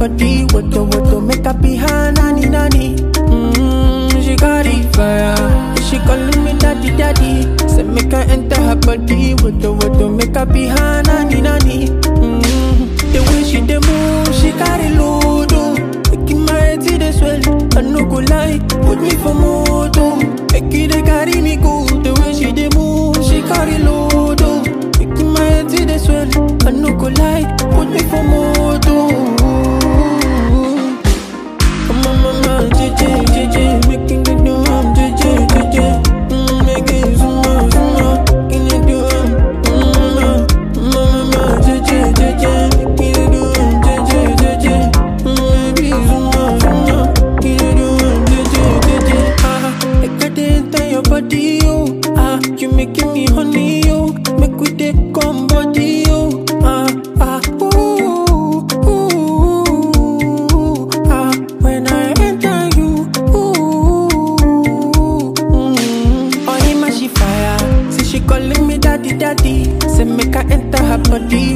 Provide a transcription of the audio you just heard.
body. What make her be her nanny nanny. She got it fire. She calling me daddy daddy. Say make her enter her body. What make her be her nanny nanny. The way she dey move, she carry load. Making my head see the swell. I no go lie, put me for moto. Make it dey carry me go. The way she dey move, she carry load. Making my head see the swell. I no go lie, put me for moto. Come on, mama, JJ, JJ, making it do JJ, JJ, make it zoom out, making it do mama, JJ, JJ, making it do JJ, JJ, baby zoom out, making it do JJ, JJ. I got it enter your body, oh. You making me honey, oh. Make we take come body, oh. When I enter you, oh, Ima she fire. See she calling me daddy, daddy. Say make her enter her body.